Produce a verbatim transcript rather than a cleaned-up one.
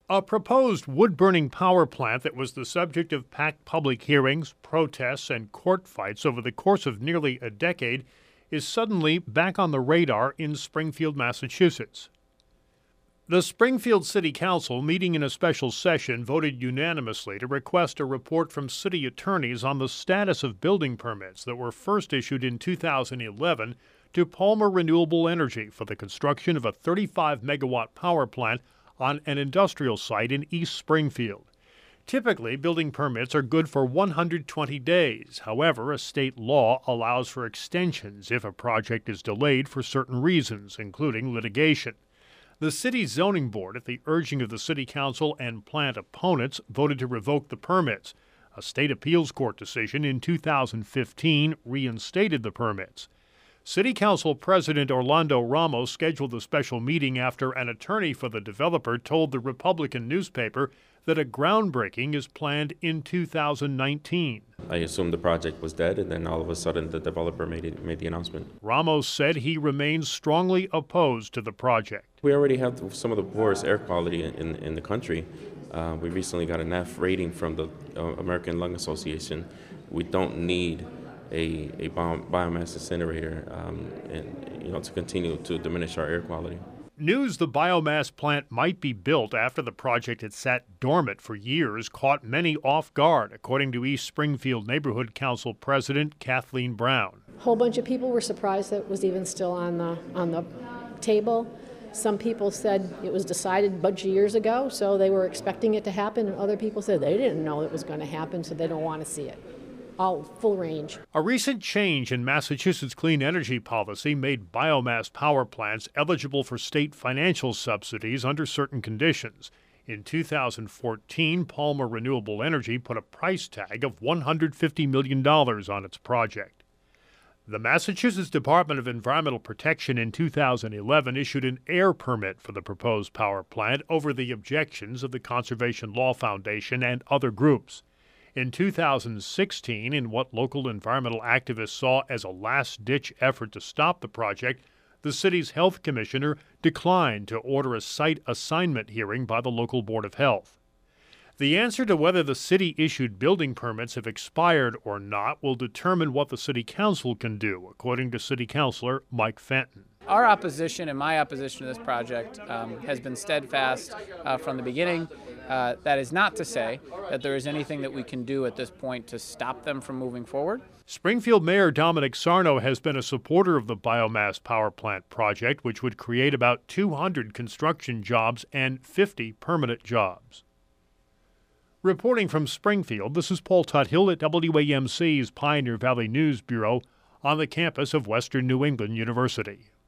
A proposed wood-burning power plant that was the subject of packed public hearings, protests, and court fights over the course of nearly a decade is suddenly back on the radar in Springfield, Massachusetts. The Springfield City Council, meeting in a special session, voted unanimously to request a report from city attorneys on the status of building permits that were first issued in two thousand eleven to Palmer Renewable Energy for the construction of a thirty-five megawatt power plant on an industrial site in East Springfield. Typically, building permits are good for one hundred twenty days. However, a state law allows for extensions if a project is delayed for certain reasons, including litigation. The city's zoning board, at the urging of the city council and plant opponents, voted to revoke the permits. A state appeals court decision in two thousand fifteen reinstated the permits. City Council President Orlando Ramos scheduled the special meeting after an attorney for the developer told the Republican newspaper that a groundbreaking is planned in two thousand nineteen. I assumed the project was dead, and then all of a sudden the developer made it, made the announcement. Ramos said he remains strongly opposed to the project. We already have some of the poorest air quality in, in the country. Uh, we recently got an F rating from the uh, American Lung Association. We don't need a, a bio, biomass incinerator um, and, you know, to continue to diminish our air quality. News the biomass plant might be built after the project had sat dormant for years caught many off guard, according to East Springfield Neighborhood Council President Kathleen Brown. A whole bunch of people were surprised that it was even still on the on the table. Some people said it was decided a bunch of years ago, so they were expecting it to happen, and other people said they didn't know it was going to happen, so they don't want to see it. All full range. A recent change in Massachusetts clean energy policy made biomass power plants eligible for state financial subsidies under certain conditions. In two thousand fourteen, Palmer Renewable Energy put a price tag of one hundred fifty million dollars on its project. The Massachusetts Department of Environmental Protection in two thousand eleven issued an air permit for the proposed power plant over the objections of the Conservation Law Foundation and other groups. In two thousand sixteen, in what local environmental activists saw as a last-ditch effort to stop the project, the city's health commissioner declined to order a site assignment hearing by the local Board of Health. The answer to whether the city-issued building permits have expired or not will determine what the city council can do, according to City Councilor Mike Fenton. Our opposition and my opposition to this project um, has been steadfast uh, from the beginning. Uh, that is not to say that there is anything that we can do at this point to stop them from moving forward. Springfield Mayor Dominic Sarno has been a supporter of the biomass power plant project, which would create about two hundred construction jobs and fifty permanent jobs. Reporting from Springfield, this is Paul Tuthill at W A M C's Pioneer Valley News Bureau on the campus of Western New England University.